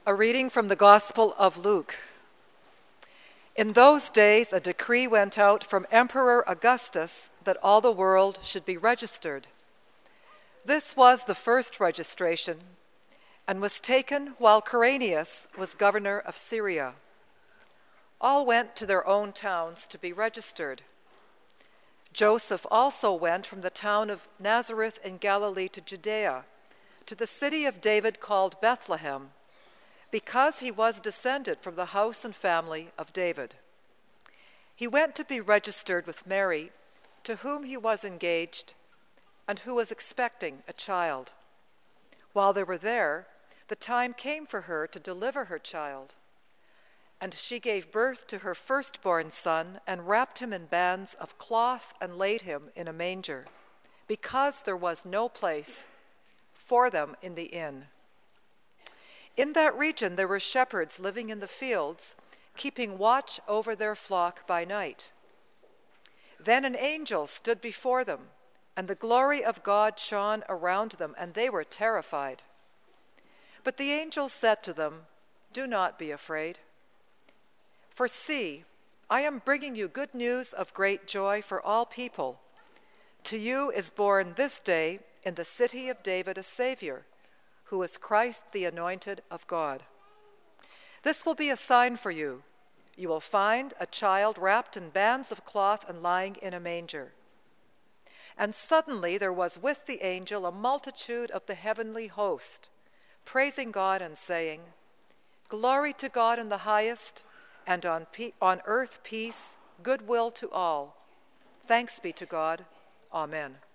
A reading from the Gospel of Luke. In those days, a decree went out from Emperor Augustus that all the world should be registered. This was the first registration and was taken while Quirinius was governor of Syria. All went to their own towns to be registered. Joseph also went from the town of Nazareth in Galilee to Judea, to the city of David called Bethlehem, because he was descended from the house and family of David. He went to be registered with Mary, to whom he was engaged, and who was expecting a child. While they were there, the time came for her to deliver her child. And she gave birth to her firstborn son, and wrapped him in bands of cloth and laid him in a manger, because there was no place for them in the inn. In that region there were shepherds living in the fields, keeping watch over their flock by night. Then an angel stood before them, and the glory of God shone around them, and they were terrified. But the angel said to them, "Do not be afraid. For see, I am bringing you good news of great joy for all people. To you is born this day in the city of David a Savior, who is Christ the Anointed of God. This will be a sign for you. You will find a child wrapped in bands of cloth and lying in a manger." And suddenly there was with the angel a multitude of the heavenly host, praising God and saying, "Glory to God in the highest, and on earth peace, goodwill to all. Thanks be to God. Amen."